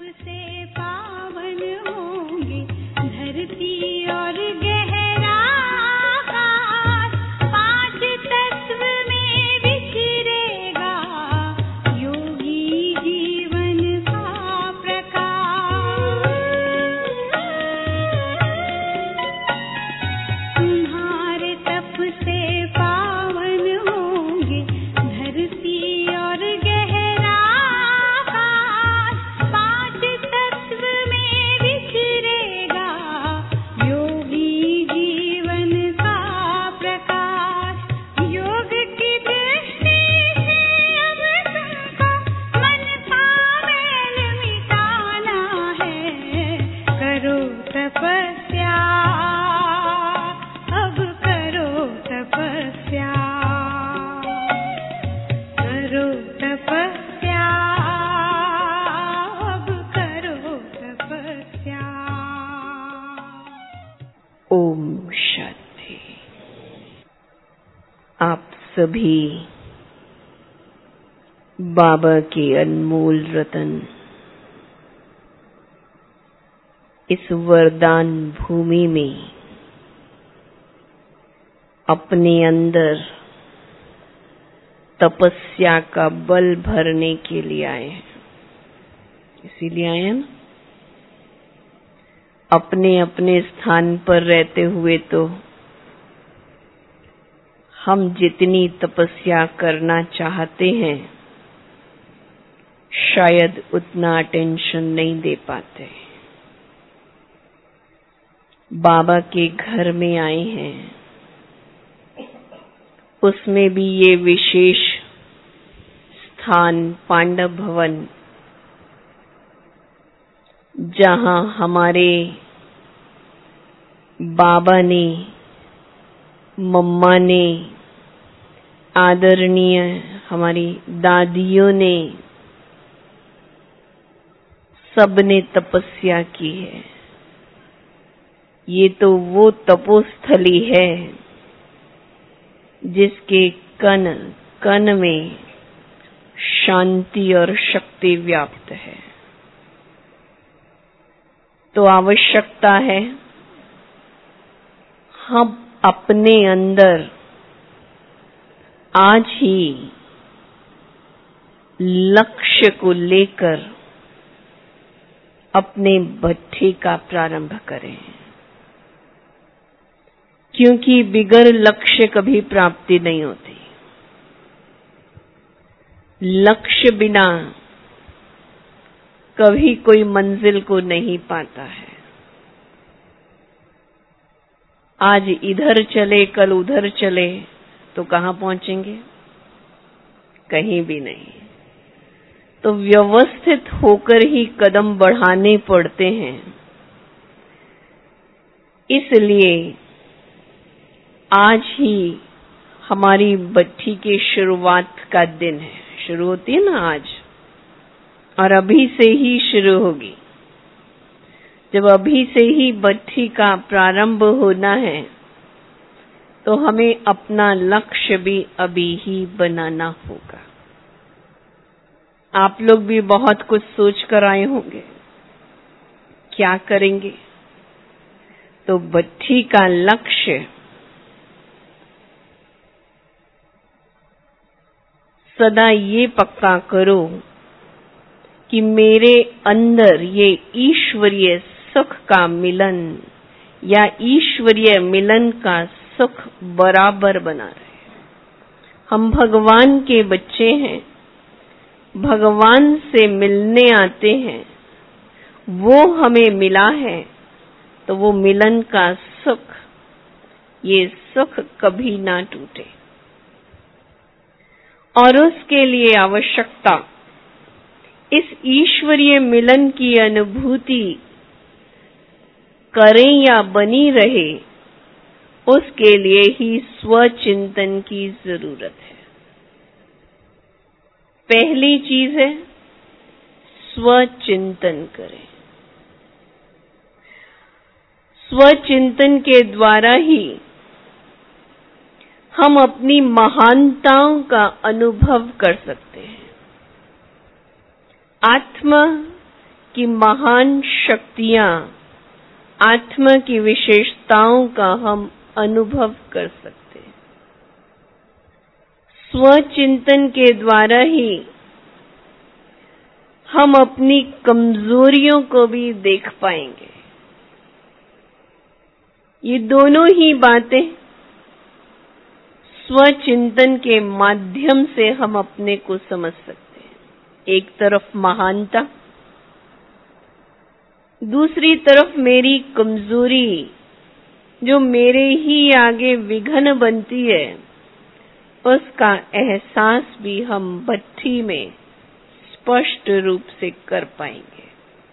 से पावन होंगे धरती और गहरा आकाश, पांच तत्व में विचरेगा योगी जीवन का प्रकाश। तुम्हारे तप से पावन होंगे धरती और गहरा आकाश, पांच तत्व में विचरेगा योगी जीवन का प्रकाश। योग की दृष्टि से अब तुमको मन का मैल मिटाना है, करो तपस्या, अब करो तपस्या, करो तपस्या, अब करो तपस्या। ओम शांति। आप सभी बाबा के अनमोल रतन इस वरदान भूमि में अपने अंदर तपस्या का बल भरने के लिए आए हैं। इसीलिए आए हैं ना। अपने अपने स्थान पर रहते हुए तो हम जितनी तपस्या करना चाहते हैं शायद उतना अटेंशन नहीं दे पाते। बाबा के घर में आए हैं, उसमें भी ये विशेष स्थान पांडव भवन, जहां हमारे बाबा ने, मम्मा ने, आदरणीय हमारी दादियों ने, सबने तपस्या की है। ये तो वो तपोस्थली है जिसके कण कण में शांति और शक्ति व्याप्त है। तो आवश्यकता है हम अपने अंदर आज ही लक्ष्य को लेकर अपने भट्ठी का प्रारंभ करें, क्योंकि बिगर लक्ष्य कभी प्राप्ति नहीं होती। लक्ष्य बिना कभी कोई मंजिल को नहीं पाता है। आज इधर चले कल उधर चले तो कहां पहुंचेंगे? कहीं भी नहीं। तो व्यवस्थित होकर ही कदम बढ़ाने पड़ते हैं। इसलिए आज ही हमारी भट्ठी के शुरुआत का दिन है। शुरू होती है ना आज, और अभी से ही शुरू होगी। जब अभी से ही भट्ठी का प्रारंभ होना है तो हमें अपना लक्ष्य भी अभी ही बनाना होगा। आप लोग भी बहुत कुछ सोच कर आए होंगे क्या करेंगे। तो भट्ठी का लक्ष्य सदा ये पक्का करो कि मेरे अंदर ये ईश्वरीय सुख का मिलन या ईश्वरीय मिलन का सुख बराबर बना रहे। हम भगवान के बच्चे हैं, भगवान से मिलने आते हैं, वो हमें मिला है, तो वो मिलन का सुख, ये सुख कभी ना टूटे। और उसके लिए आवश्यकता इस ईश्वरीय मिलन की अनुभूति करें या बनी रहे, उसके लिए ही स्वचिंतन की जरूरत है। पहली चीज है स्वचिंतन करें। स्वचिंतन के द्वारा ही हम अपनी महानताओं का अनुभव कर सकते हैं। आत्मा कि महान शक्तियां, आत्मा की विशेषताओं का हम अनुभव कर सकते हैं। स्वचिंतन के द्वारा ही हम अपनी कमजोरियों को भी देख पाएंगे। ये दोनों ही बातें स्वचिंतन के माध्यम से हम अपने को समझ सकते हैं। एक तरफ महानता, दूसरी तरफ मेरी कमजोरी जो मेरे ही आगे विघ्न बनती है, उसका एहसास भी हम भट्ठी में स्पष्ट रूप से कर पाएंगे।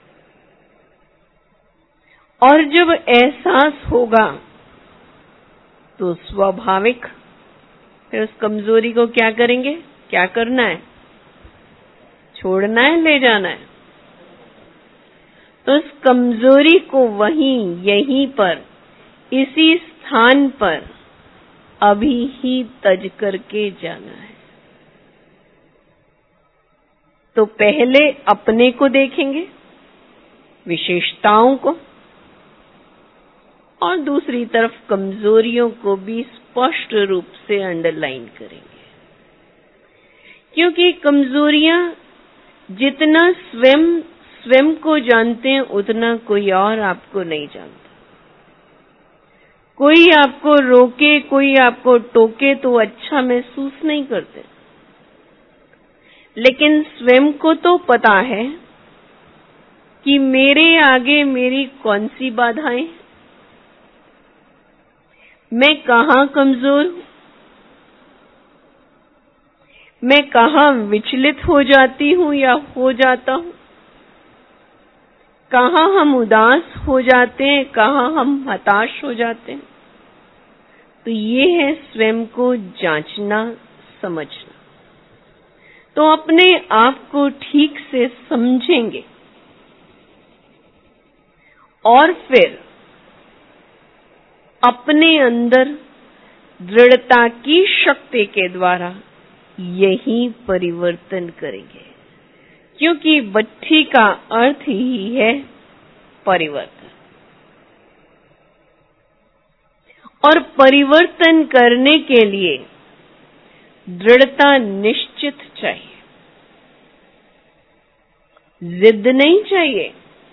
और जब एहसास होगा तो स्वाभाविक फिर उस कमजोरी को क्या करेंगे? क्या करना है? छोड़ना है, ले जाना है। तो उस कमजोरी को यहीं पर, इसी स्थान पर अभी ही तज करके जाना है। तो पहले अपने को देखेंगे, विशेषताओं को, और दूसरी तरफ कमजोरियों को भी स्पष्ट रूप से अंडरलाइन करेंगे। क्योंकि कमजोरियां जितना स्वयं को जानते हैं, उतना कोई और आपको नहीं जानता। कोई आपको रोके, कोई आपको टोके तो अच्छा महसूस नहीं करते, लेकिन स्वयं को तो पता है कि मेरे आगे मेरी कौन सी बाधाएं, मैं कहाँ कमजोर हूं, मैं कहाँ विचलित हो जाती हूं या हो जाता हूं, कहाँ हम उदास हो जाते हैं, कहाँ हम हताश हो जाते हैं। तो ये है स्वयं को जांचना, समझना। तो अपने आप को ठीक से समझेंगे और फिर अपने अंदर दृढ़ता की शक्ति के द्वारा यही परिवर्तन करेंगे। क्योंकि भट्ठी का अर्थ ही है परिवर्तन, और परिवर्तन करने के लिए दृढ़ता निश्चित चाहिए, जिद नहीं चाहिए।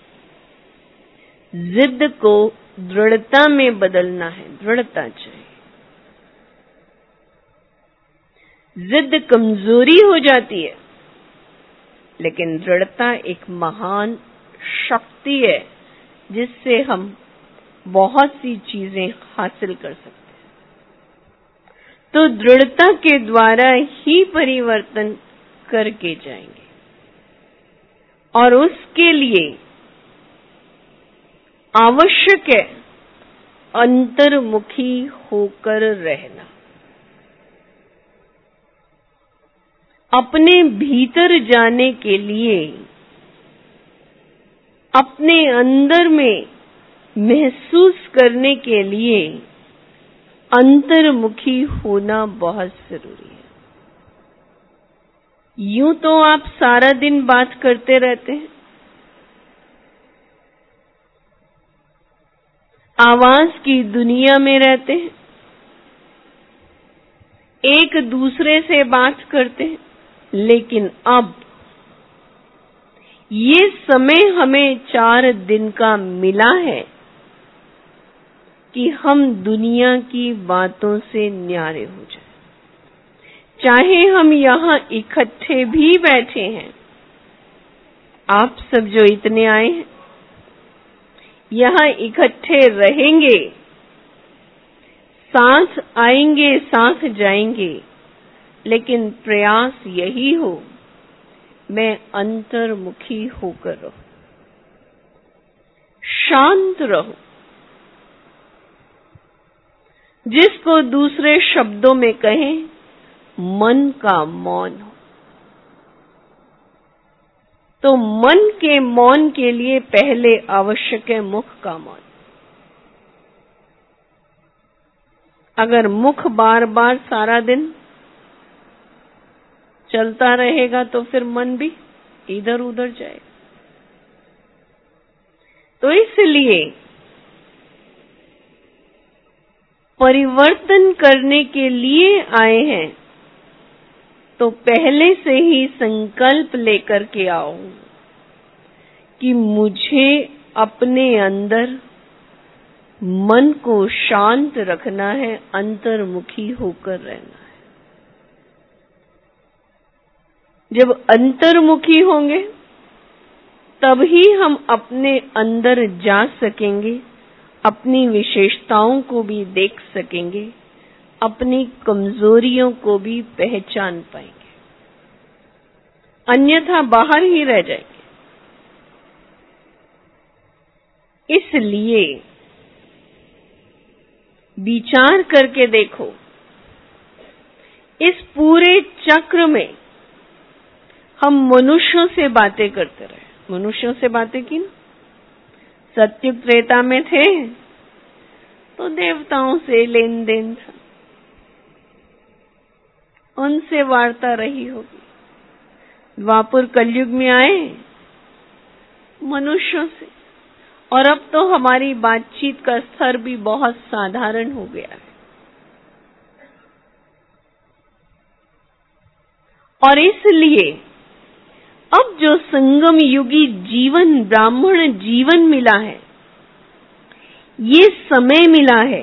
जिद को दृढ़ता में बदलना है, दृढ़ता चाहिए। जिद कमजोरी हो जाती है, लेकिन दृढ़ता एक महान शक्ति है जिससे हम बहुत सी चीजें हासिल कर सकते हैं। तो दृढ़ता के द्वारा ही परिवर्तन करके जाएंगे, और उसके लिए आवश्यक है अंतर्मुखी होकर रहना। अपने भीतर जाने के लिए अपने अंदर में महसूस करने के लिए अंतर्मुखी होना बहुत जरूरी है। यूं तो आप सारा दिन बात करते रहते हैं, आवाज की दुनिया में रहते हैं, एक दूसरे से बात करते हैं, लेकिन अब ये समय हमें 4 दिन का मिला है कि हम दुनिया की बातों से न्यारे हो जाएं। चाहे हम यहाँ इकट्ठे भी बैठे हैं, आप सब जो इतने आए हैं, यहाँ इकट्ठे रहेंगे, साथ आएंगे, साथ जाएंगे, लेकिन प्रयास यही हो मैं अंतर्मुखी होकर रहूं, शांत रहूं, जिसको दूसरे शब्दों में कहें मन का मौन हो। तो मन के मौन के लिए पहले आवश्यक है मुख का मौन। अगर मुख बार बार सारा दिन चलता रहेगा तो फिर मन भी इधर उधर जाएगा। तो इसलिए परिवर्तन करने के लिए आए हैं तो पहले से ही संकल्प लेकर के आओ कि मुझे अपने अंदर मन को शांत रखना है, अंतर्मुखी होकर रहना है। जब अंतर्मुखी होंगे तभी हम अपने अंदर जा सकेंगे, अपनी विशेषताओं को भी देख सकेंगे, अपनी कमजोरियों को भी पहचान पाएंगे, अन्यथा बाहर ही रह जाएंगे। इसलिए विचार करके देखो, इस पूरे चक्र में हम मनुष्यों से बातें करते रहे। मनुष्यों से बातें की ना, सत्युग त्रेता में थे तो देवताओं से लेन देन था, उनसे वार्ता रही होगी। द्वापर कलयुग में आए मनुष्यों से, और अब तो हमारी बातचीत का स्तर भी बहुत साधारण हो गया है। और इसलिए अब जो संगम युगी जीवन, ब्राह्मण जीवन मिला है, ये समय मिला है,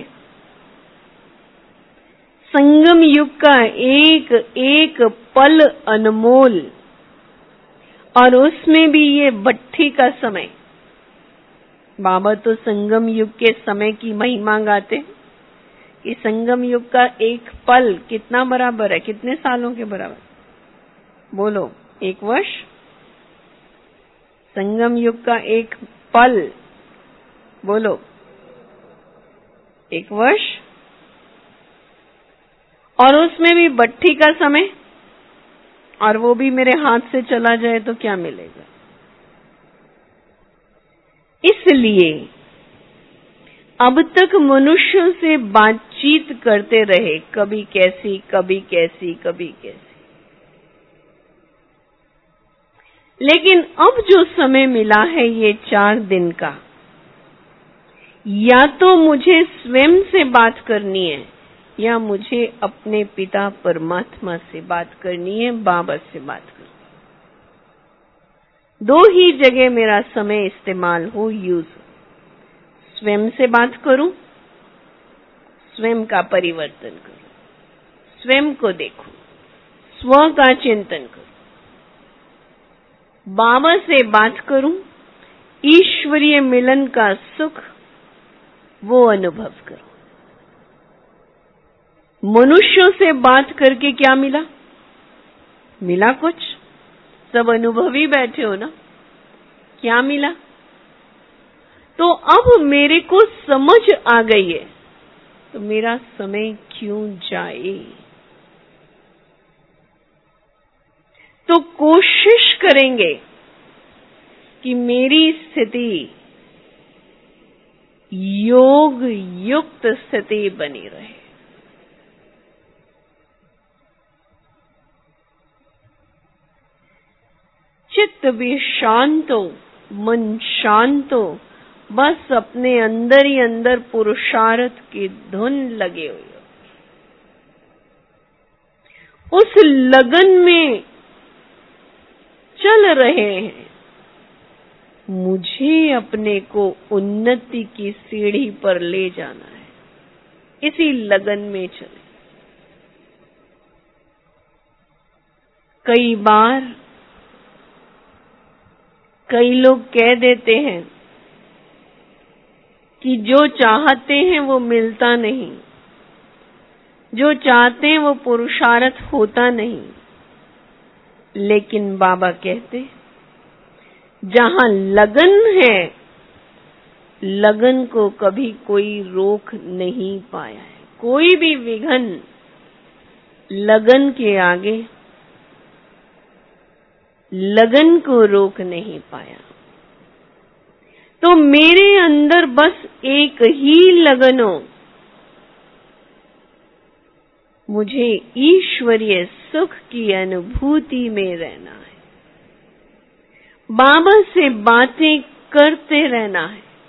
संगम युग का एक एक पल अनमोल, और उसमें भी ये भट्ठी का समय। बाबा तो संगम युग के समय की महिमा गाते कि संगम युग का एक पल कितना बराबर है, कितने सालों के बराबर? बोलो, 1 वर्ष। संगम युग का एक पल, बोलो, 1 वर्ष। और उसमें भी भट्ठी का समय, और वो भी मेरे हाथ से चला जाए तो क्या मिलेगा? इसलिए अब तक मनुष्यों से बातचीत करते रहे, कभी कैसी, कभी कैसी, कभी कैसी। लेकिन अब जो समय मिला है ये 4 दिन का, या तो मुझे स्वयं से बात करनी है, या मुझे अपने पिता परमात्मा से बात करनी है, बाबा से बात करनी है। 2 ही जगह मेरा समय इस्तेमाल हो, यूज हो। स्वयं से बात करूं, स्वयं का परिवर्तन करूं, स्वयं को देखूं, स्व का चिंतन करूं। बाबा से बात करूं, ईश्वरीय मिलन का सुख वो अनुभव करूं। मनुष्यों से बात करके क्या मिला? मिला कुछ? सब अनुभवी बैठे हो ना, क्या मिला? तो अब मेरे को समझ आ गई है, तो मेरा समय क्यों जाए? तो कोशिश करेंगे कि मेरी स्थिति योग युक्त स्थिति बनी रहे। चित्त भी शांत हो, मन शांत हो, बस अपने अंदर ही अंदर पुरुषार्थ की धुन लगे हुए हो, उस लगन में चल रहे हैं। मुझे अपने को उन्नति की सीढ़ी पर ले जाना है, इसी लगन में चले। कई बार कई लोग कह देते हैं कि जो चाहते हैं वो मिलता नहीं, जो चाहते हैं वो पुरुषार्थ होता नहीं। लेकिन बाबा कहते, जहां लगन है, लगन को कभी कोई रोक नहीं पाया है। कोई भी विघ्न लगन के आगे, लगन को रोक नहीं पाया। तो मेरे अंदर बस एक ही लगन हो, मुझे ईश्वरीय सुख की अनुभूति में रहना है, बाबा से बातें करते रहना है।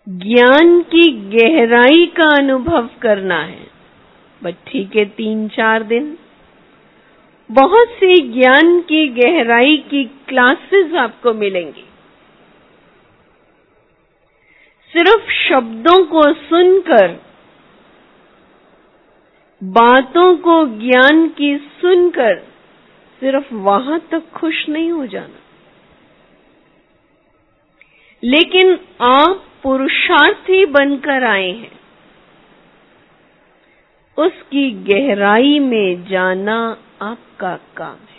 ज्ञान की गहराई का अनुभव करना है। भट्ठी के 3-4 दिन बहुत सी ज्ञान की गहराई की क्लासेस आपको मिलेंगी। सिर्फ शब्दों को सुनकर, बातों को ज्ञान की सुनकर सिर्फ वहां तक खुश नहीं हो जाना, लेकिन आप पुरुषार्थी बनकर आए हैं। उसकी गहराई में जाना आपका काम है।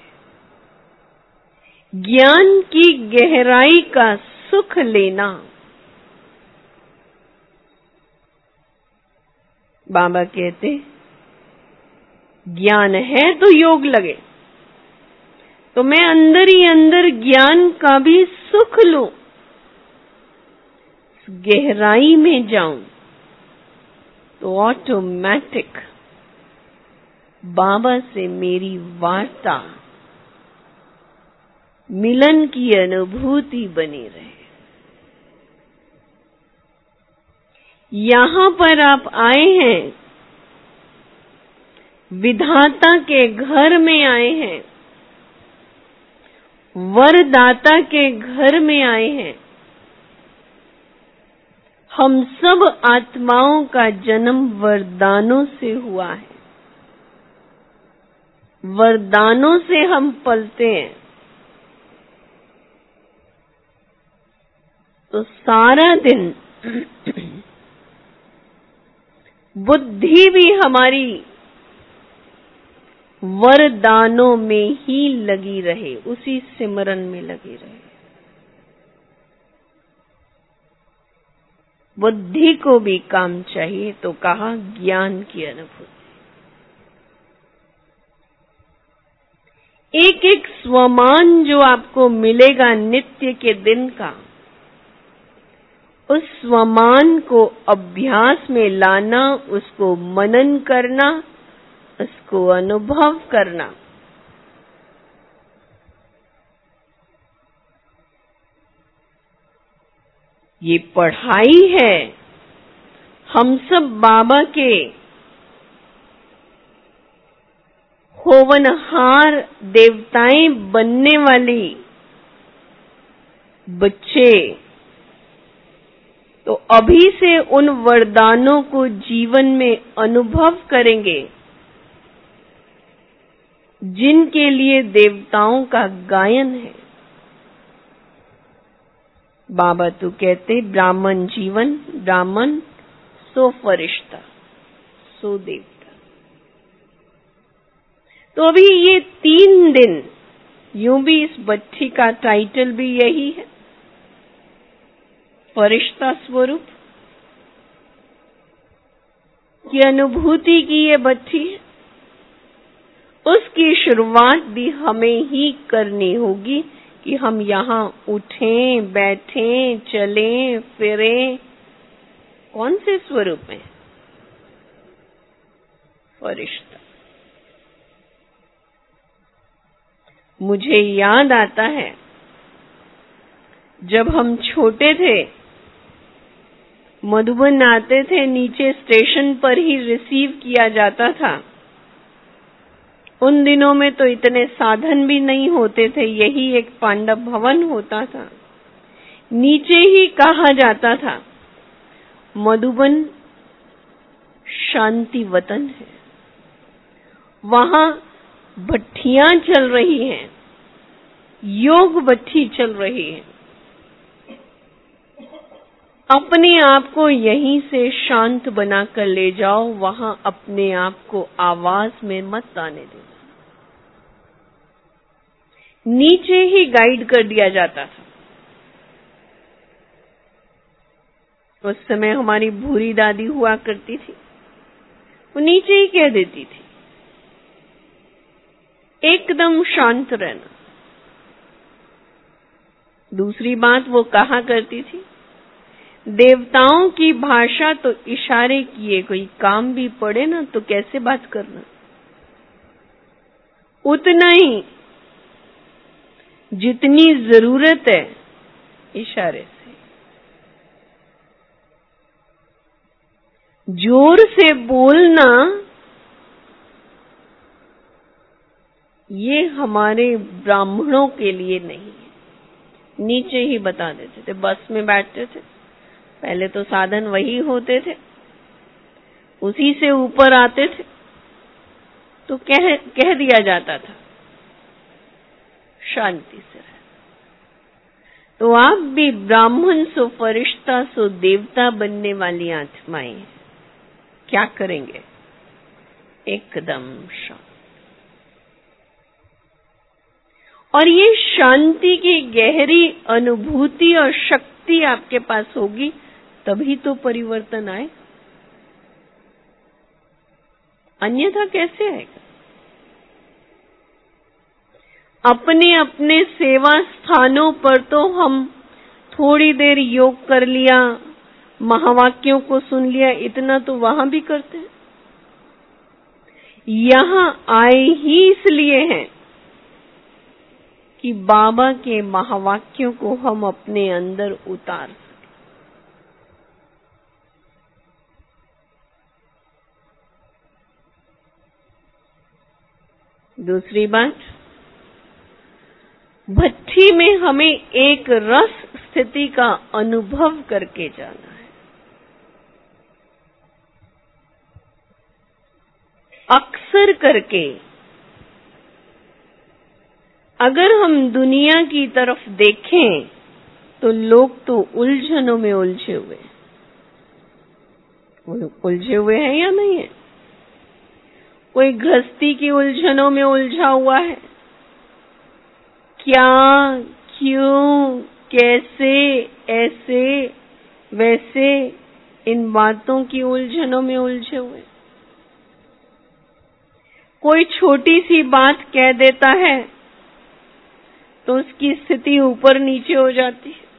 ज्ञान की गहराई का सुख लेना। बाबा कहते ज्ञान है तो योग लगे, तो मैं अंदर ही अंदर ज्ञान का भी सुख लूं, गहराई में जाऊं, तो ऑटोमेटिक बाबा से मेरी वार्ता, मिलन की अनुभूति बनी रहे। यहां पर आप आए हैं, विधाता के घर में आए हैं, वरदाता के घर में आए हैं। हम सब आत्माओं का जन्म वरदानों से हुआ है। वरदानों से हम पलते हैं। तो सारा दिन बुद्धि भी हमारी वरदानों में ही लगी रहे, उसी सिमरन में लगी रहे। बुद्धि को भी काम चाहिए, तो कहा ज्ञान की अनुभूति। एक एक स्वमान जो आपको मिलेगा नित्य के दिन का, उस स्वमान को अभ्यास में लाना, उसको मनन करना, उसको अनुभव करना। ये पढ़ाई है। हम सब बाबा के होवनहार देवताएं बनने वाली बच्चे, तो अभी से उन वरदानों को जीवन में अनुभव करेंगे, जिनके लिए देवताओं का गायन है। बाबा तो कहते ब्राह्मण जीवन, ब्राह्मण सो फरिश्ता सो देवता। तो अभी ये 3 दिन, यूं भी इस बच्ची का टाइटल भी यही है, फरिश्ता स्वरूप की अनुभूति की ये बच्ची है। उसकी शुरुआत भी हमें ही करनी होगी कि हम यहाँ उठें, बैठें, चलें, फिरें। कौन से स्वरूप में? फरिश्ता। मुझे याद आता है जब हम छोटे थे, मधुबन आते थे, नीचे स्टेशन पर ही रिसीव किया जाता था। उन दिनों में तो इतने साधन भी नहीं होते थे, यही एक पांडव भवन होता था। नीचे ही कहा जाता था मधुबन शांति वतन है। वहां भट्ठियां चल रही हैं, योग भट्ठी चल रही है। अपने आप को यहीं से शांत बनाकर ले जाओ, वहां अपने आप को आवाज में मत आने देना। नीचे ही गाइड कर दिया जाता था। उस समय हमारी भूरी दादी हुआ करती थी, वो नीचे ही कह देती थी, एकदम शांत रहना। दूसरी बात वो कहा करती थी, देवताओं की भाषा तो इशारे किए, कोई काम भी पड़े ना तो कैसे बात करना, उतना ही जितनी जरूरत है इशारे से। जोर से बोलना ये हमारे ब्राह्मणों के लिए नहीं है। नीचे ही बता देते थे, बस में बैठते थे, पहले तो साधन वही होते थे, उसी से ऊपर आते थे तो कह दिया जाता था शांति से रह। तो आप भी ब्राह्मण सो फरिश्ता सो देवता बनने वाली आत्माएं क्या करेंगे? एकदम शांत। और ये शांति की गहरी अनुभूति और शक्ति आपके पास होगी तभी तो परिवर्तन आए, अन्यथा कैसे आएगा? अपने अपने सेवा स्थानों पर तो हम थोड़ी देर योग कर लिया, महावाक्यों को सुन लिया, इतना तो वहां भी करते हैं। यहां आए ही इसलिए हैं कि बाबा के महावाक्यों को हम अपने अंदर उतार सकें। दूसरी बात, भट्ठी में हमें एक रस स्थिति का अनुभव करके जाना है। अक्सर करके अगर हम दुनिया की तरफ देखें तो लोग तो उलझनों में उलझे हुए हैं या नहीं है? कोई गृहस्थी की उलझनों में उलझा हुआ है, क्या, क्यों, कैसे, ऐसे, वैसे, इन बातों की उलझनों में उलझे हुए। कोई छोटी सी बात कह देता है तो उसकी स्थिति ऊपर नीचे हो जाती है।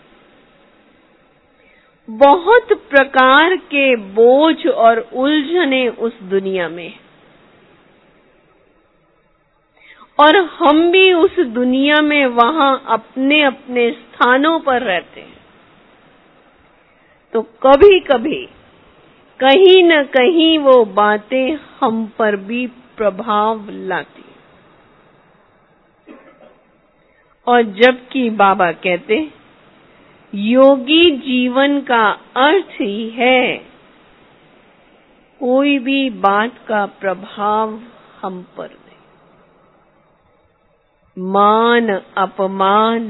बहुत प्रकार के बोझ और उलझने उस दुनिया में, और हम भी उस दुनिया में वहां अपने अपने स्थानों पर रहते हैं। तो कभी कभी कहीं न कहीं वो बातें हम पर भी प्रभाव लाती। और जबकि बाबा कहते योगी जीवन का अर्थ ही है कोई भी बात का प्रभाव हम पर नहीं। मान अपमान,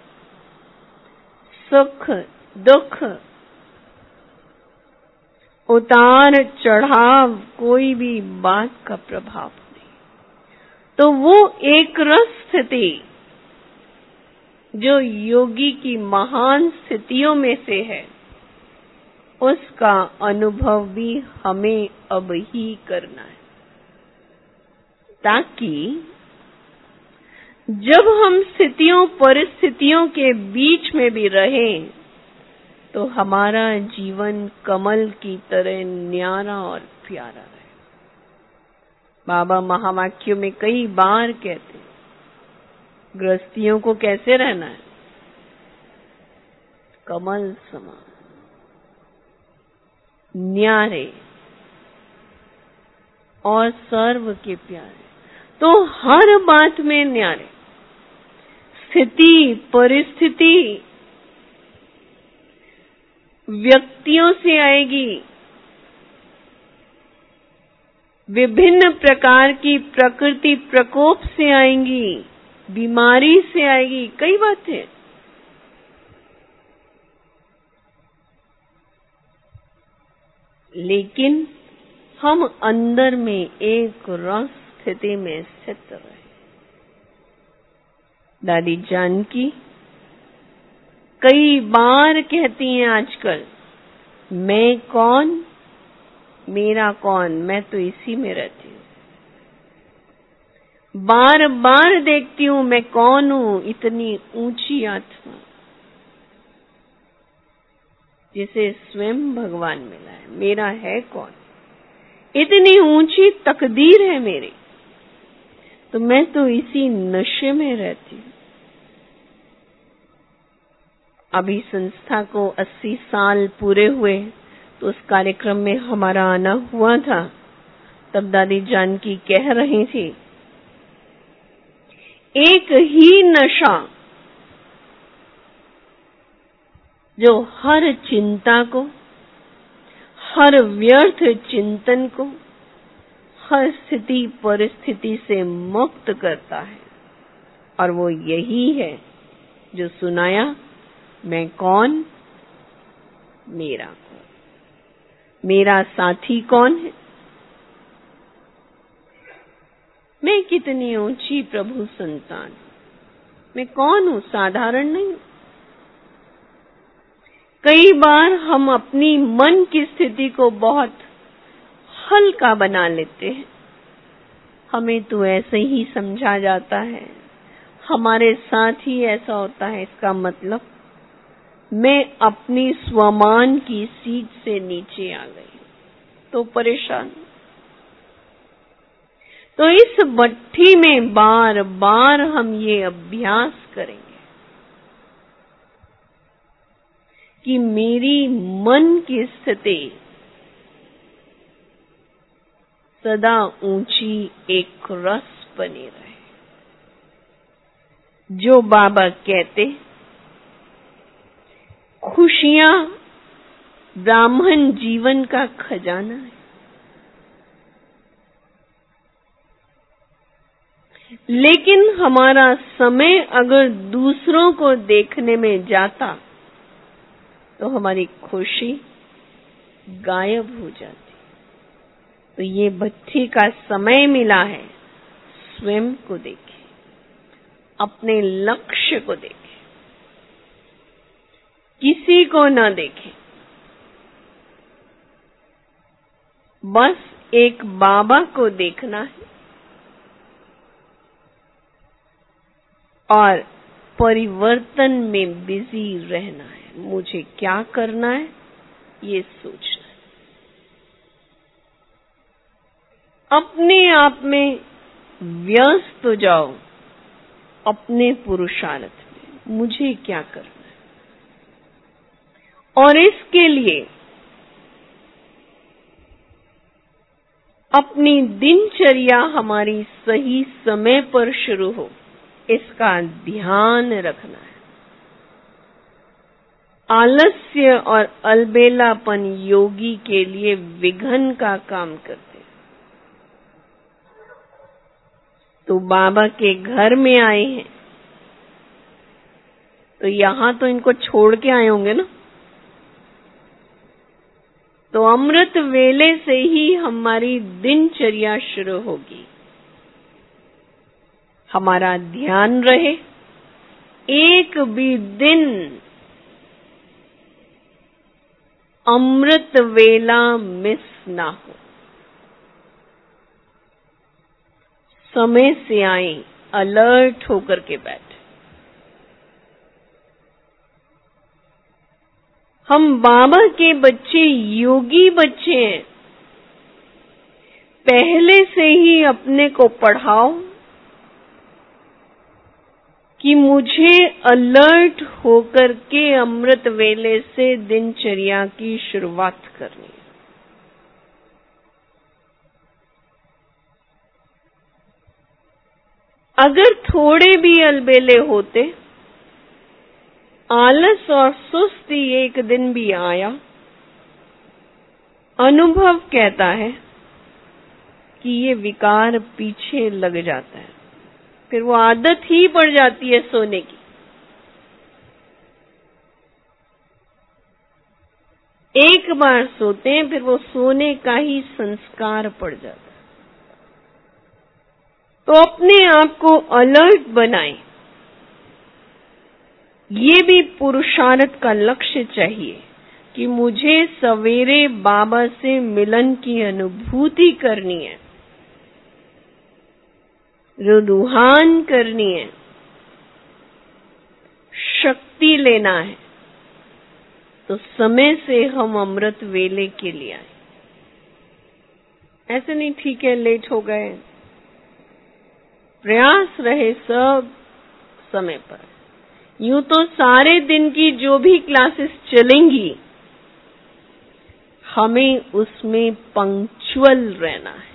सुख दुख, उतार चढ़ाव, कोई भी बात का प्रभाव नहीं। तो वो एक रस स्थिति जो योगी की महान स्थितियों में से है, उसका अनुभव भी हमें अब ही करना है, ताकि जब हम स्थितियों परिस्थितियों के बीच में भी रहें तो हमारा जीवन कमल की तरह न्यारा और प्यारा रहे। बाबा महावाक्यों में कई बार कहते हैं गृहस्थियों को कैसे रहना है? कमल समान, न्यारे और सर्व के प्यारे। तो हर बात में न्यारे, स्थिति परिस्थिति व्यक्तियों से आएगी, विभिन्न प्रकार की प्रकृति प्रकोप से आएंगी, बीमारी से आएगी, कई बातें। लेकिन हम अंदर में एक रस स्थिति में स्थित रहे। दादी जानकी कई बार कहती हैं आजकल, मैं कौन, मेरा कौन, मैं तो इसी में रहती हूँ। बार बार देखती हूँ मैं कौन हूँ, इतनी ऊंची आत्मा जिसे स्वयं भगवान मिला है, मेरा है कौन, इतनी ऊंची तकदीर है मेरी, तो मैं तो इसी नशे में रहती हूँ। अभी संस्था को 80 साल पूरे हुए तो उस कार्यक्रम में हमारा आना हुआ था। तब दादी जानकी कह रही थी, एक ही नशा जो हर चिंता को, हर व्यर्थ चिंतन को, हर स्थिति परिस्थिति से मुक्त करता है, और वो यही है जो सुनाया, मैं कौन, मेरा कौन। मेरा साथी कौन है? मैं कितनी ऊंची प्रभु संतान, मैं कौन हूं? साधारण नहीं। कई बार हम अपनी मन की स्थिति को बहुत हल्का बना लेते हैं। हमें तो ऐसे ही समझा जाता है, हमारे साथ ही ऐसा होता है, इसका मतलब मैं अपनी स्वमान की सीट से नीचे आ गई, तो परेशान। तो इस भट्ठी में बार बार हम ये अभ्यास करेंगे कि मेरी मन की स्थिति सदा ऊंची एक रस बनी रहे। जो बाबा कहते, खुशियां ब्राह्मण जीवन का खजाना है। लेकिन हमारा समय अगर दूसरों को देखने में जाता तो हमारी खुशी गायब हो जाती। तो ये भट्ठी का समय मिला है, स्वयं को देखें, अपने लक्ष्य को देखें, किसी को न देखें। बस एक बाबा को देखना है और परिवर्तन में बिजी रहना है। मुझे क्या करना है ये सोचना है। अपने आप में व्यस्त हो जाओ, अपने पुरुषार्थ में मुझे क्या करना है। और इसके लिए अपनी दिनचर्या हमारी सही समय पर शुरू हो, इसका ध्यान रखना है। आलस्य और अलबेलापन योगी के लिए विघ्न का काम करते हैं। तो बाबा के घर में आए हैं, तो यहां तो इनको छोड़ के आए होंगे ना। तो अमृत वेले से ही हमारी दिनचर्या शुरू होगी। हमारा ध्यान रहे, एक भी दिन अमृत वेला मिस ना हो। समय से आए, अलर्ट होकर के बैठे। हम बाबा के बच्चे, योगी बच्चे हैं। पहले से ही अपने को पढ़ाओ कि मुझे अलर्ट होकर के अमृत वेले से दिनचर्या की शुरुआत करनी है। अगर थोड़े भी अलबेले होते, आलस और सुस्ती एक दिन भी आया, अनुभव कहता है कि ये विकार पीछे लग जाता है, फिर वो आदत ही पड़ जाती है सोने की। एक बार सोते हैं, फिर वो सोने का ही संस्कार पड़ जाता है। तो अपने आप को अलर्ट बनाएं। ये भी पुरुषार्थ का लक्ष्य चाहिए कि मुझे सवेरे बाबा से मिलन की अनुभूति करनी है, रुहान करनी है, शक्ति लेना है। तो समय से हम अमृत वेले के लिए आए। ऐसे नहीं ठीक है लेट हो गए, प्रयास रहे सब समय पर। यूं तो सारे दिन की जो भी क्लासेस चलेंगी, हमें उसमें पंक्चुअल रहना है,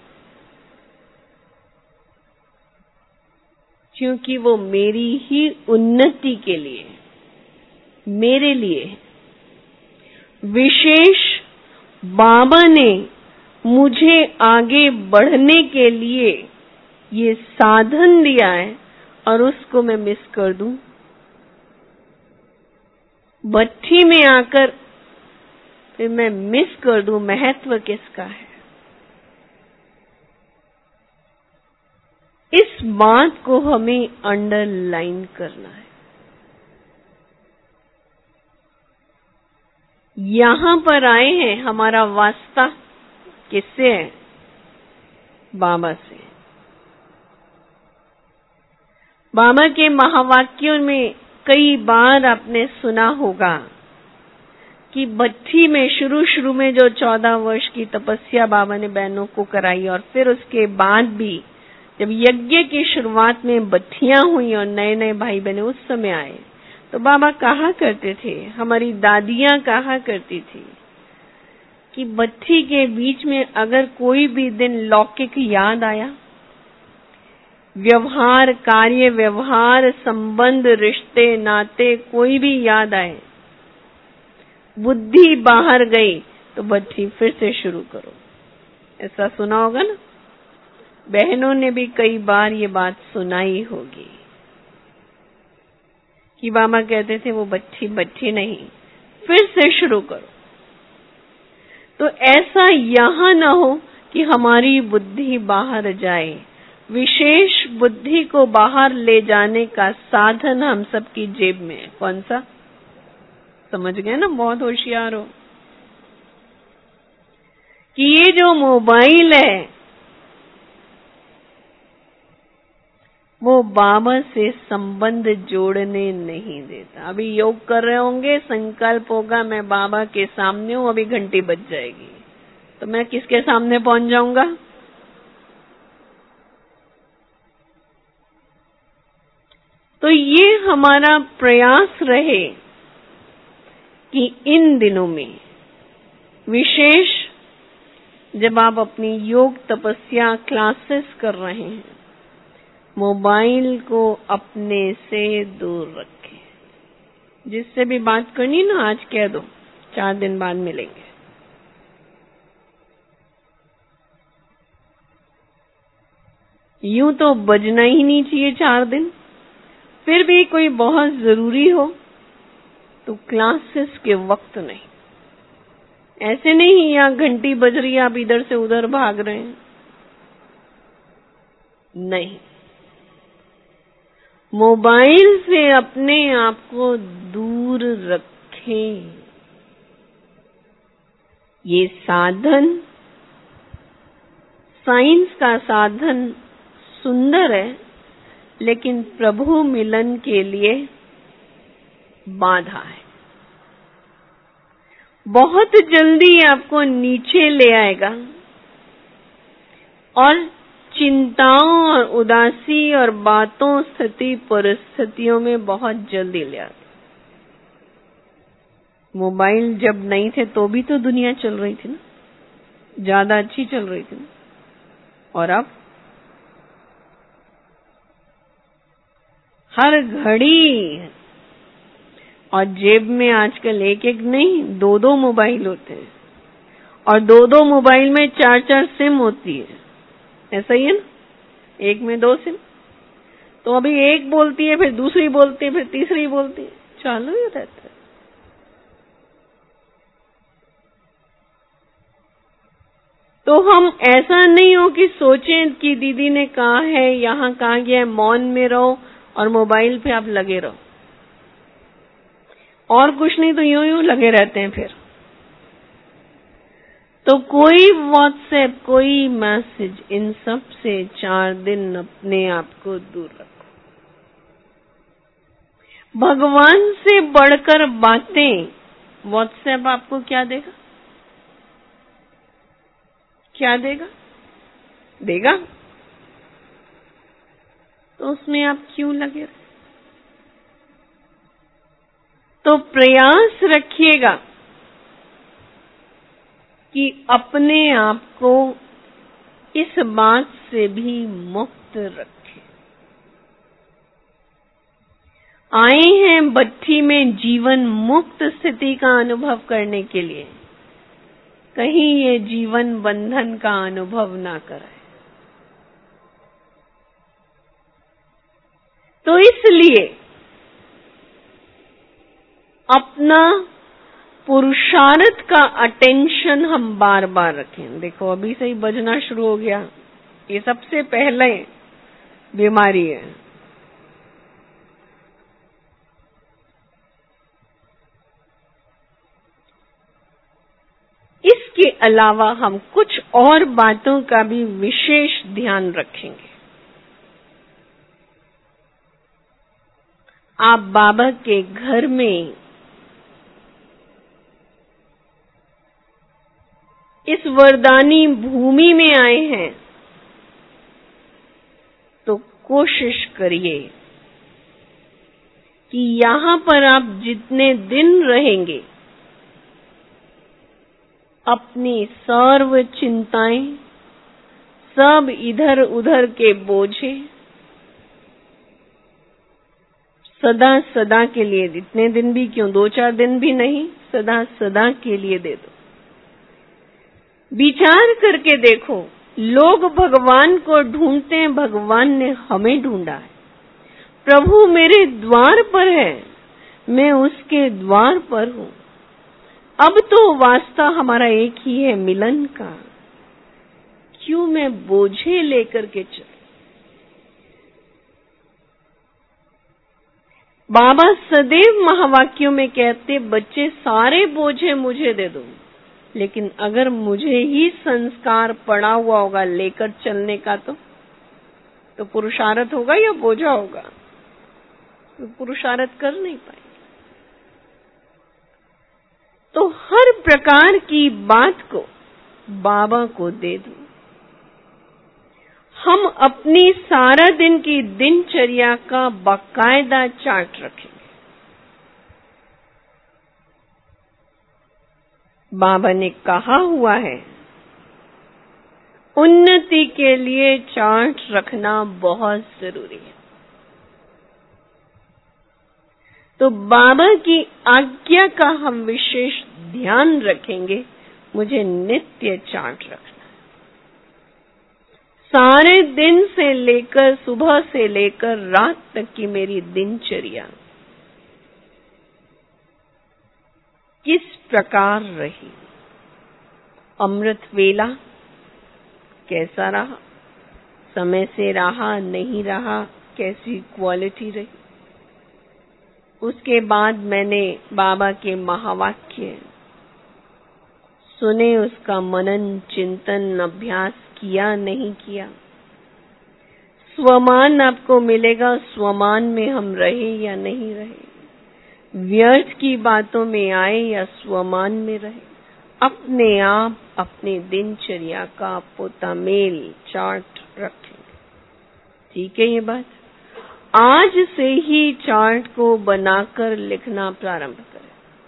क्योंकि वो मेरी ही उन्नति के लिए, मेरे लिए विशेष बाबा ने मुझे आगे बढ़ने के लिए ये साधन दिया है, और उसको मैं मिस कर दूं। भट्ठी में आकर फिर मैं मिस कर दूं, महत्व किसका है? इस बात को हमें अंडरलाइन करना है। यहां पर आए हैं, हमारा वास्ता किससे है? बाबा से। बाबा के महावाक्यों में कई बार आपने सुना होगा कि भट्ठी में शुरू में जो 14 वर्ष की तपस्या बाबा ने बहनों को कराई, और फिर उसके बाद भी जब यज्ञ की शुरुआत में भट्ठियां हुई और नए नए भाई बहने उस समय आए, तो बाबा कहा करते थे, हमारी दादियां कहा करती थी कि भट्ठी के बीच में अगर कोई भी दिन लौकिक याद आया, व्यवहार, कार्य व्यवहार, संबंध, रिश्ते, नाते कोई भी याद आए, बुद्धि बाहर गई, तो भट्ठी फिर से शुरू करो। ऐसा सुना होगा ना? बहनों ने भी कई बार ये बात सुनाई होगी कि बाबा कहते थे वो भट्ठी नहीं, फिर से शुरू करो। तो ऐसा यहां ना हो कि हमारी बुद्धि बाहर जाए। विशेष बुद्धि को बाहर ले जाने का साधन हम सबकी जेब में है। कौन सा? समझ गए ना? बहुत होशियार हो कि ये जो मोबाइल है वो बाबा से संबंध जोड़ने नहीं देता। अभी योग कर रहे होंगे, संकल्प होगा मैं बाबा के सामने हूं, अभी घंटी बज जाएगी, तो मैं किसके सामने पहुंच जाऊंगा? तो ये हमारा प्रयास रहे कि इन दिनों में विशेष जब आप अपनी योग तपस्या क्लासेस कर रहे हैं, मोबाइल को अपने से दूर रखें। जिससे भी बात करनी ना, आज कह दो, 4 दिन बाद मिलेंगे। यूं तो बजना ही नहीं चाहिए 4 दिन, फिर भी कोई बहुत जरूरी हो तो क्लासेस के वक्त नहीं। ऐसे नहीं यहाँ घंटी बज रही है आप इधर से उधर भाग रहे हैं, नहीं। मोबाइल से अपने आप को दूर रखें। ये साधन, साइंस का साधन सुंदर है, लेकिन प्रभु मिलन के लिए बाधा है। बहुत जल्दी आपको नीचे ले आएगा और चिंताओं और उदासी और बातों, स्थिति, परिस्थितियों में बहुत जल्दी ले आता। मोबाइल जब नहीं थे तो भी तो दुनिया चल रही थी ना, ज्यादा अच्छी चल रही थी ना। और अब हर घड़ी, और जेब में आजकल एक नहीं 2 मोबाइल होते हैं, और 2 मोबाइल में 4 सिम होती है। ऐसा ही है ना? एक में 2 सिम, तो अभी एक बोलती है, फिर दूसरी बोलती है, फिर तीसरी बोलती है, चालू ही रहता है। तो हम ऐसा नहीं हो कि सोचें कि दीदी ने कहा है, यहाँ कहा गया है, मौन में रहो और मोबाइल पे आप लगे रहो, और कुछ नहीं तो यूं लगे रहते हैं। फिर तो कोई व्हाट्सएप, कोई मैसेज, इन सब से 4 दिन अपने आप को दूर रखो। भगवान से बढ़कर बातें व्हाट्सएप आपको क्या देगा? क्या देगा? देगा? तो उसमें आप क्यों लगे रहे? तो प्रयास रखिएगा कि अपने आप को इस बात से भी मुक्त रखें। आए हैं भट्ठी में जीवन मुक्त स्थिति का अनुभव करने के लिए, कहीं ये जीवन बंधन का अनुभव ना कराए। तो इसलिए अपना पुरुषार्थ का अटेंशन हम बार बार रखें। देखो अभी से ही बजना शुरू हो गया, ये सबसे पहले बीमारी है। इसके अलावा हम कुछ और बातों का भी विशेष ध्यान रखेंगे। आप बाबा के घर में इस वरदानी भूमि में आए हैं तो कोशिश करिए कि यहाँ पर आप जितने दिन रहेंगे अपनी सर्व चिंताएं, सब इधर उधर के बोझे सदा सदा के लिए, इतने दिन भी क्यों, 2-4 दिन भी नहीं, सदा सदा के लिए दे दो। विचार करके देखो, लोग भगवान को ढूंढते हैं, भगवान ने हमें ढूंढा है। प्रभु मेरे द्वार पर है, मैं उसके द्वार पर हूं। अब तो वास्ता हमारा एक ही है, मिलन का। क्यों मैं बोझे लेकर के चल। बाबा सदैव महावाक्यों में कहते, बच्चे सारे बोझे मुझे दे दो, लेकिन अगर मुझे ही संस्कार पड़ा हुआ होगा लेकर चलने का तो पुरुषार्थ होगा या बोझा होगा? तो पुरुषार्थ कर नहीं पाए। तो हर प्रकार की बात को बाबा को दे दो। हम अपनी सारा दिन की दिनचर्या का बाकायदा चार्ट रखेंगे। बाबा ने कहा हुआ है, उन्नति के लिए चार्ट रखना बहुत जरूरी है। तो बाबा की आज्ञा का हम विशेष ध्यान रखेंगे। मुझे नित्य चार्ट रखना है, सारे दिन से लेकर, सुबह से लेकर रात तक की मेरी दिनचर्या किस प्रकार रही, अमृत वेला कैसा रहा, समय से रहा नहीं रहा, कैसी क्वालिटी रही। उसके बाद मैंने बाबा के महावाक्य सुने, उसका मनन चिंतन अभ्यास किया नहीं किया। स्वमान आपको मिलेगा, स्वमान में हम रहे या नहीं रहे, व्यर्थ की बातों में आए या स्वमान में रहे, अपने आप अपनी दिनचर्या का पोतामेल चार्ट रखेंगे। ठीक है ये बात? आज से ही चार्ट को बनाकर लिखना प्रारंभ करें।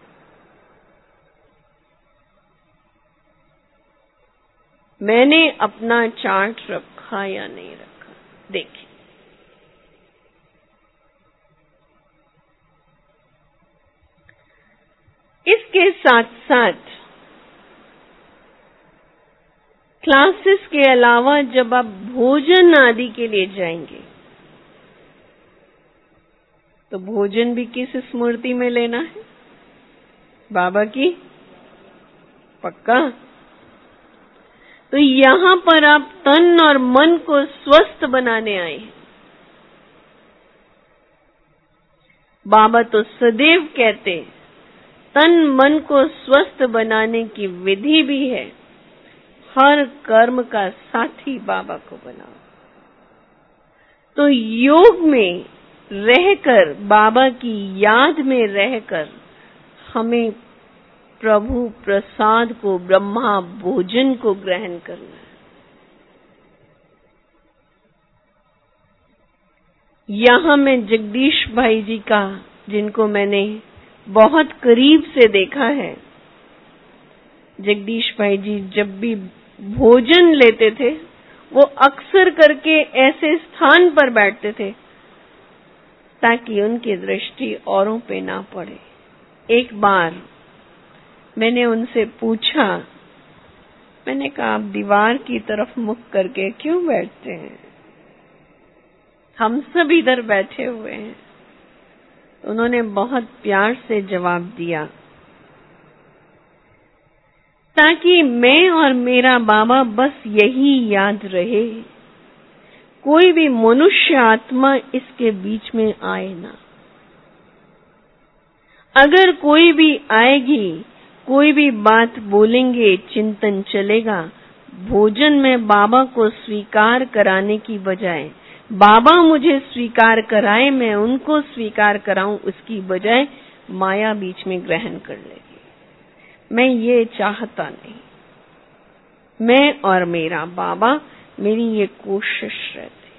मैंने अपना चार्ट रखा या नहीं रखा, देखिए। इसके साथ साथ क्लासेस के अलावा जब आप भोजन आदि के लिए जाएंगे तो भोजन भी किस स्मृति में लेना है? बाबा की, पक्का? तो यहाँ पर आप तन और मन को स्वस्थ बनाने आए हैं। बाबा तो सदैव कहते, तन मन को स्वस्थ बनाने की विधि भी है, हर कर्म का साथी बाबा को बनाओ। तो योग में रहकर, बाबा की याद में रहकर हमें प्रभु प्रसाद को, ब्रह्मा भोजन को ग्रहण करना है। यहाँ मैं जगदीश भाई जी का, जिनको मैंने बहुत करीब से देखा है, जगदीश भाई जी जब भी भोजन लेते थे वो अक्सर करके ऐसे स्थान पर बैठते थे ताकि उनकी दृष्टि औरों पे ना पड़े। एक बार मैंने उनसे पूछा, मैंने कहा आप दीवार की तरफ मुख करके क्यों बैठते हैं, हम सब इधर बैठे हुए हैं। उन्होंने बहुत प्यार से जवाब दिया, ताकि मैं और मेरा बाबा बस यही याद रहे, कोई भी मनुष्य आत्मा इसके बीच में आए ना। अगर कोई भी आएगी, कोई भी बात बोलेंगे, चिंतन चलेगा, भोजन में बाबा को स्वीकार कराने की बजाय बाबा मुझे स्वीकार कराए, मैं उनको स्वीकार कराऊं, उसकी बजाय माया बीच में ग्रहण कर लेगी। मैं ये चाहता नहीं। मैं और मेरा बाबा, मेरी ये कोशिश रहती।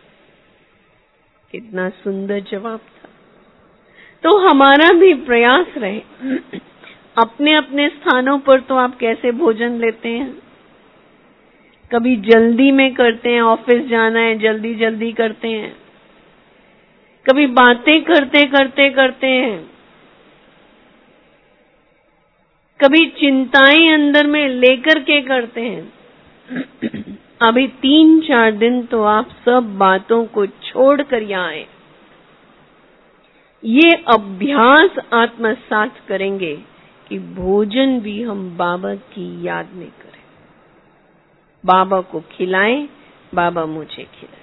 कितना सुंदर जवाब था। तो हमारा भी प्रयास रहे। अपने अपने स्थानों पर तो आप कैसे भोजन लेते हैं? कभी जल्दी में करते हैं, ऑफिस जाना है जल्दी जल्दी करते हैं, कभी बातें करते करते करते हैं, कभी चिंताएं अंदर में लेकर के करते हैं। अभी 3-4 दिन तो आप सब बातों को छोड़कर यहाँ आए। ये अभ्यास आत्मसात करेंगे कि भोजन भी हम बाबा की याद में करें, बाबा को खिलाएं, बाबा मुझे खिलाए।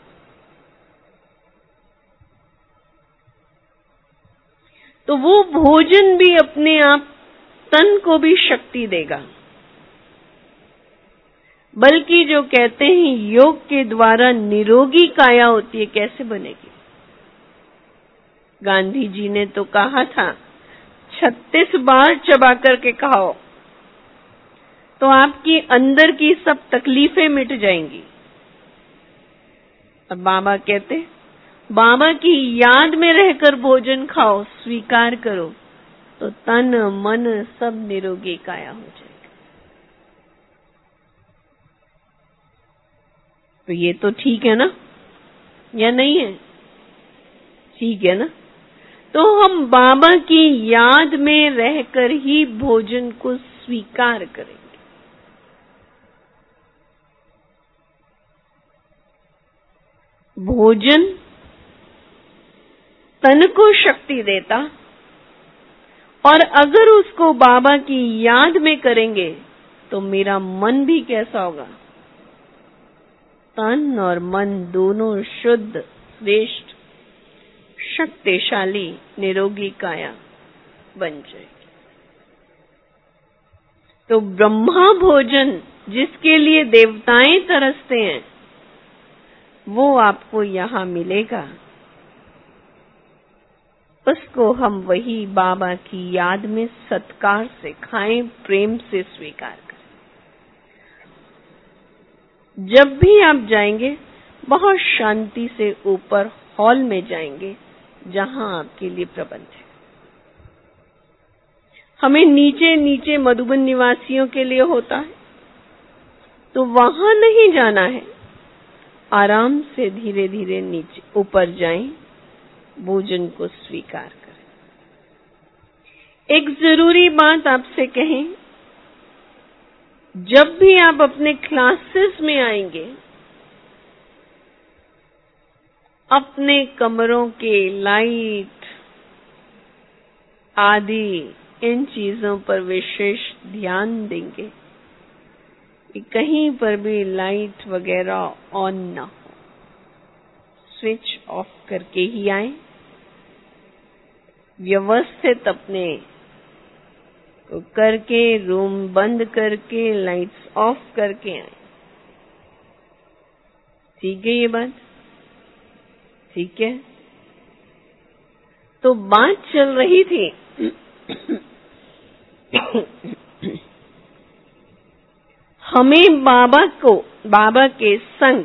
तो वो भोजन भी अपने आप तन को भी शक्ति देगा। बल्कि जो कहते हैं योग के द्वारा निरोगी काया होती है, कैसे बनेगी? गांधी जी ने तो कहा था 36 बार चबा करके खाओ तो आपकी अंदर की सब तकलीफें मिट जाएंगी। और बाबा कहते, बाबा की याद में रहकर भोजन खाओ, स्वीकार करो, तो तन मन सब निरोगी काया हो जाएगा। तो ये तो ठीक है ना, या नहीं है? ठीक है ना? तो हम बाबा की याद में रहकर ही भोजन को स्वीकार करेंगे। भोजन तन को शक्ति देता, और अगर उसको बाबा की याद में करेंगे तो मेरा मन भी कैसा होगा? तन और मन दोनों शुद्ध, श्रेष्ठ, शक्तिशाली, निरोगी काया बन जाएगी। तो ब्रह्मा भोजन जिसके लिए देवताएं तरसते हैं, वो आपको यहाँ मिलेगा। उसको हम वही बाबा की याद में सत्कार से खाएं, प्रेम से स्वीकार करें। जब भी आप जाएंगे, बहुत शांति से ऊपर हॉल में जाएंगे जहां आपके लिए प्रबंध है। हमें नीचे नीचे मधुबन निवासियों के लिए होता है, तो वहां नहीं जाना है। आराम से धीरे धीरे नीचे ऊपर जाएं, भोजन को स्वीकार करें। एक जरूरी बात आपसे कहें, जब भी आप अपने क्लासेस में आएंगे, अपने कमरों के लाइट आदि इन चीजों पर विशेष ध्यान देंगे कि कहीं पर भी लाइट वगैरह ऑन ना हो। स्विच ऑफ करके ही आए, व्यवस्थित अपने को करके, रूम बंद करके, लाइट्स ऑफ करके आए। ठीक है ये बात? ठीक है। तो बात चल रही थी हमें बाबा के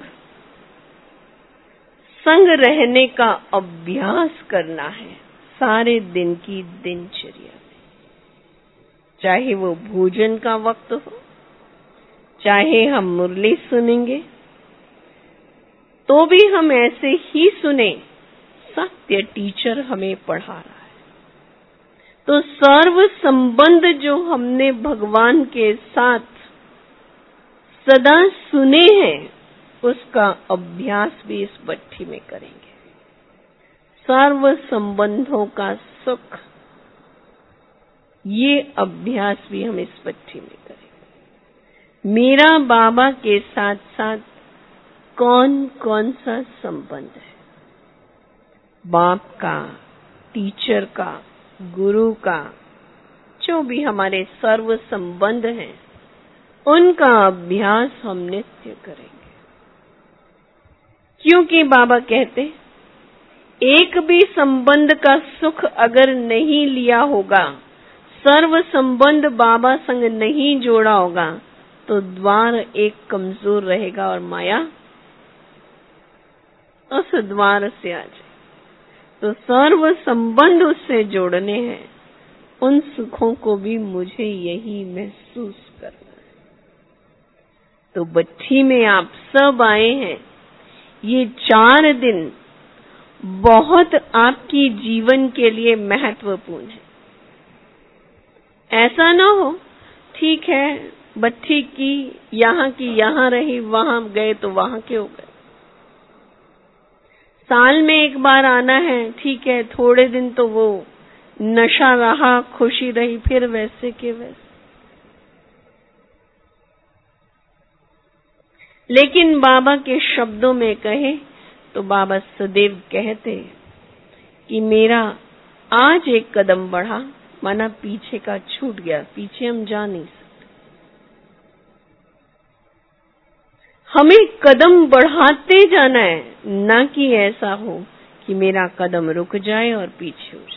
संग रहने का अभ्यास करना है सारे दिन की दिनचर्या में। चाहे वो भोजन का वक्त हो, चाहे हम मुरली सुनेंगे तो भी हम ऐसे ही सुने, सत्य टीचर हमें पढ़ा रहा है। तो सर्व संबंध जो हमने भगवान के साथ सदा सुने हैं, उसका अभ्यास भी इस भट्ठी में करेंगे। सर्व संबंधों का सुख, ये अभ्यास भी हम इस भट्ठी में करेंगे। मेरा बाबा के साथ साथ कौन कौन सा संबंध है? बाप का, टीचर का, गुरु का, जो भी हमारे सर्व संबंध हैं, उनका अभ्यास हम नित्य करेंगे। क्योंकि बाबा कहते, एक भी संबंध का सुख अगर नहीं लिया होगा, सर्व संबंध बाबा संग नहीं जोड़ा होगा, तो द्वार एक कमजोर रहेगा और माया उस द्वार से आ जाए। तो सर्व संबंध उससे जोड़ने हैं, उन सुखों को भी मुझे यही महसूस करना है। तो भट्ठी में आप सब आए हैं, ये 4 दिन बहुत आपकी जीवन के लिए महत्वपूर्ण है। ऐसा ना हो, ठीक है भट्ठी की यहाँ रही, वहां गए तो वहां के हो गए। साल में एक बार आना है, ठीक है, थोड़े दिन तो वो नशा रहा, खुशी रही, फिर वैसे के वैसे। लेकिन बाबा के शब्दों में कहे तो बाबा सदैव कहते कि मेरा आज एक कदम बढ़ा, माना पीछे का छूट गया, पीछे हम जा नहीं सकते। हमें कदम बढ़ाते जाना है, ना कि ऐसा हो कि मेरा कदम रुक जाए और पीछे हो जाए।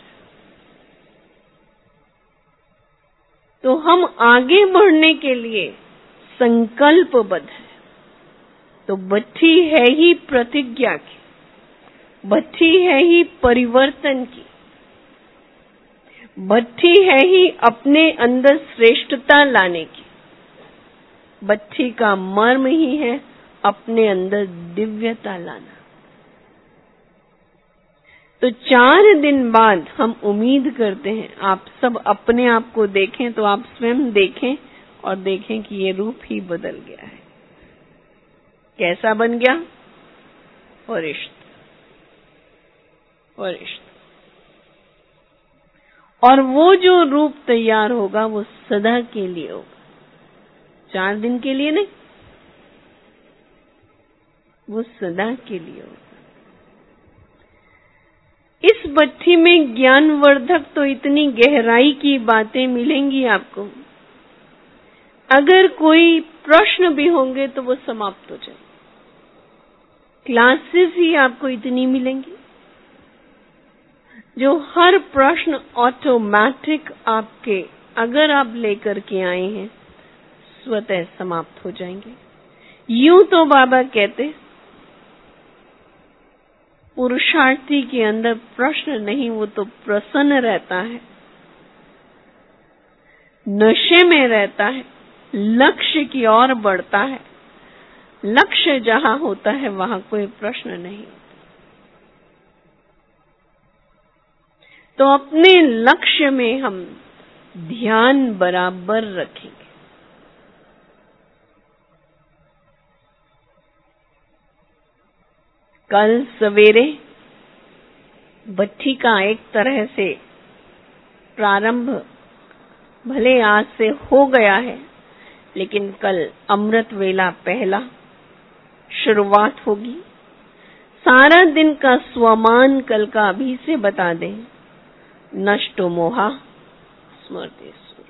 तो हम आगे बढ़ने के लिए संकल्पबद्ध हैं। तो भट्ठी है ही प्रतिज्ञा की, भट्ठी है ही परिवर्तन की, भट्ठी है ही अपने अंदर श्रेष्ठता लाने की। भट्ठी का मर्म ही है अपने अंदर दिव्यता लाना। तो 4 दिन बाद हम उम्मीद करते हैं आप सब अपने आप को देखें, तो आप स्वयं देखें और देखें कि ये रूप ही बदल गया है। कैसा बन गया? फरिश्ता। और वो जो रूप तैयार होगा वो सदा के लिए होगा, 4 दिन के लिए नहीं, वो सदा के लिए होगा। इस भट्ठी में ज्ञानवर्धक तो इतनी गहराई की बातें मिलेंगी आपको। अगर कोई प्रश्न भी होंगे तो वो समाप्त हो जाए। क्लासेस ही आपको इतनी मिलेंगी जो हर प्रश्न ऑटोमेटिक आपके, अगर आप लेकर के आए हैं, स्वतः समाप्त हो जाएंगे। यूं तो बाबा कहते, पुरुषार्थी के अंदर प्रश्न नहीं, वो तो प्रसन्न रहता है, नशे में रहता है, लक्ष्य की ओर बढ़ता है। लक्ष्य जहां होता है वहां कोई प्रश्न नहीं। तो अपने लक्ष्य में हम ध्यान बराबर रखेंगे। कल सवेरे भट्ठी का एक तरह से प्रारंभ भले आज से हो गया है, लेकिन कल अमृत वेला पहला शुरुआत होगी। सारा दिन का स्वमान कल का अभी से बता दें। नष्टो मोहा स्मृति स्वरूप।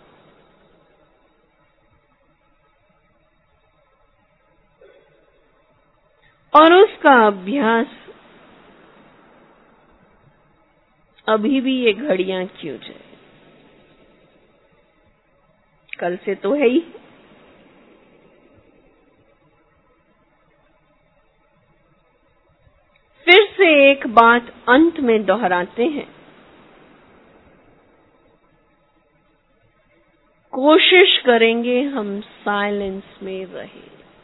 और उसका अभ्यास अभी भी ये घड़ियां क्यों जाए, कल से तो है ही। फिर से एक बात अंत में दोहराते हैं। कोशिश करेंगे हम साइलेंस में रहे।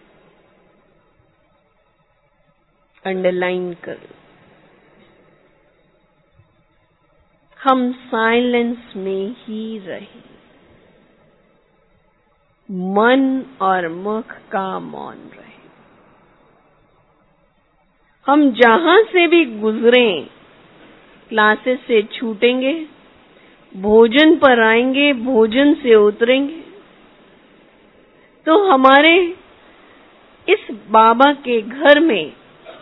अंडरलाइन करो, हम साइलेंस में ही रहे। मन और मुख का मौन रहे। हम जहां से भी गुजरें, क्लासेस से छूटेंगे, भोजन पर आएंगे, भोजन से उतरेंगे, तो हमारे इस बाबा के घर में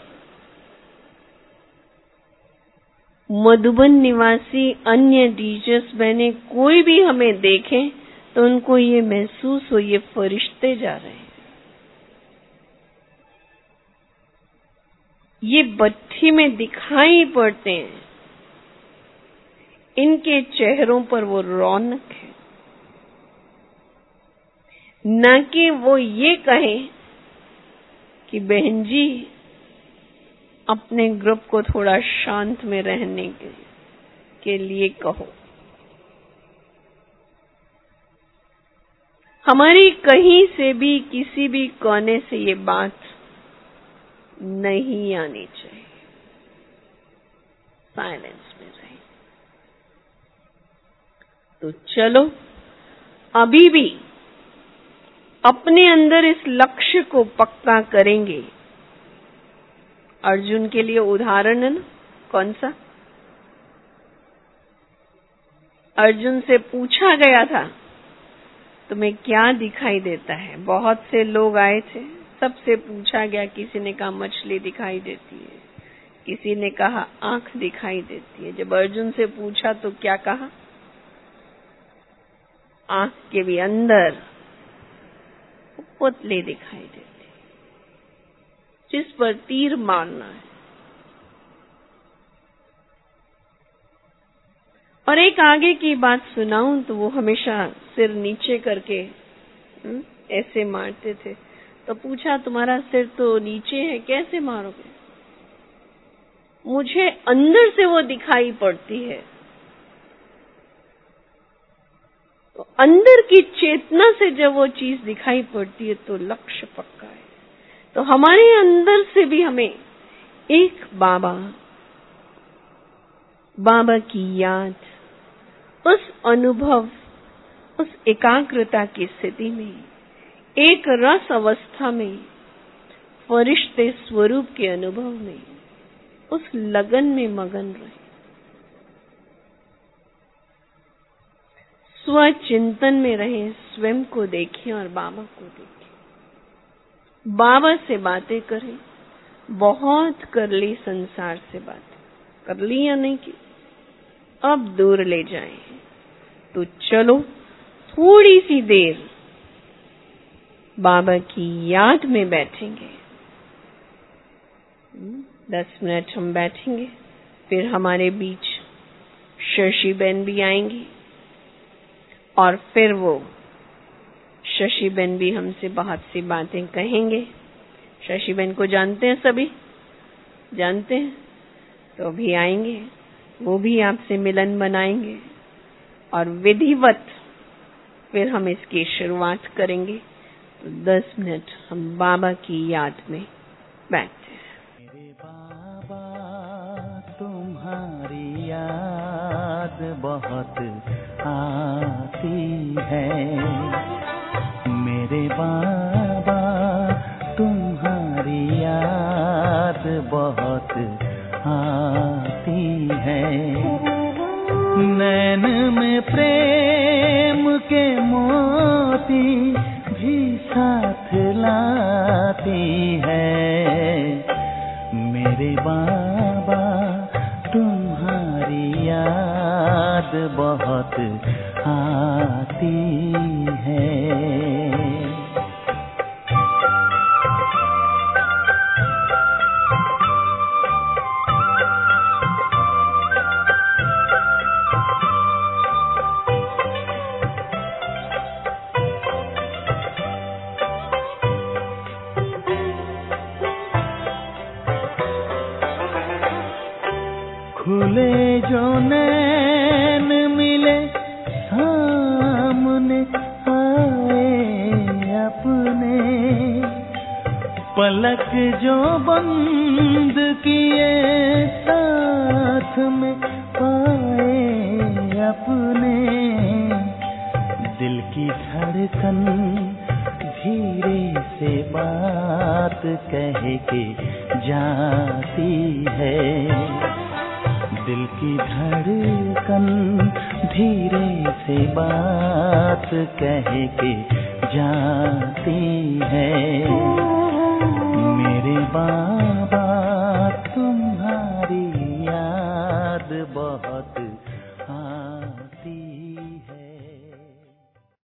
मधुबन निवासी अन्य टीचर्स बहने कोई भी हमें देखें तो उनको ये महसूस हो ये फरिश्ते जा रहे हैं, ये भट्ठी में दिखाई पड़ते हैं, इनके चेहरों पर वो रौनक है। न कि वो ये कहें कि बहन जी अपने ग्रुप को थोड़ा शांत में रहने के लिए कहो। हमारी कहीं से भी किसी भी कोने से ये बात नहीं आनी चाहिए। साइलेंस में रहे। तो चलो अभी भी अपने अंदर इस लक्ष्य को पक्का करेंगे। अर्जुन के लिए उदाहरण है ना, कौन सा? अर्जुन से पूछा गया था तुम्हें क्या दिखाई देता है? बहुत से लोग आए थे, सबसे पूछा गया, किसी ने कहा मछली दिखाई देती है, किसी ने कहा आंख दिखाई देती है। जब अर्जुन से पूछा तो क्या कहा? आंख के भी अंदर पुतले दिखाई देते जिस पर तीर मारना है। और एक आगे की बात सुनाऊं तो वो हमेशा सिर नीचे करके ऐसे मारते थे। तो पूछा तुम्हारा सिर तो नीचे है, कैसे मारोगे? मुझे अंदर से वो दिखाई पड़ती है। तो अंदर की चेतना से जब वो चीज दिखाई पड़ती है तो लक्ष्य पक्का है। तो हमारे अंदर से भी हमें एक बाबा की याद, उस अनुभव, उस एकाग्रता की स्थिति में, एक रस अवस्था में, फरिश्ते स्वरूप के अनुभव में, उस लगन में मगन रहे। स्वचिंतन में रहें, स्वयं को देखें और बाबा को देखें। बाबा से बातें करें। बहुत कर ली संसार से बातें, कर ली या नहीं की? अब दूर ले जाएं। तो चलो थोड़ी सी देर बाबा की याद में बैठेंगे। 10 मिनट हम बैठेंगे, फिर हमारे बीच शशि बहन भी आएंगी और फिर वो शशि बहन भी हमसे बहुत सी बातें कहेंगे। शशि बहन को जानते हैं, सभी जानते हैं, तो भी आएंगे, वो भी आपसे मिलन बनाएंगे और विधिवत फिर हम इसकी शुरुआत करेंगे। तो 10 मिनट हम बाबा की याद में बैठते हैं। मेरे बाबा तुम्हारी याद बहुत आती है। मेरे बाबा तुम्हारी याद बहुत आती है। नैन में प्रेम के मोती भी साथ लाती है। मेरे बाबा तुम्हारी याद बहुत आती है। खुले जो नैन मिले सामने पलक जो बंद किए साथ में पाए अपने, दिल की धड़कन धीरे से बात कह के जाती है, दिल की धड़कन धीरे से बात कह के जाती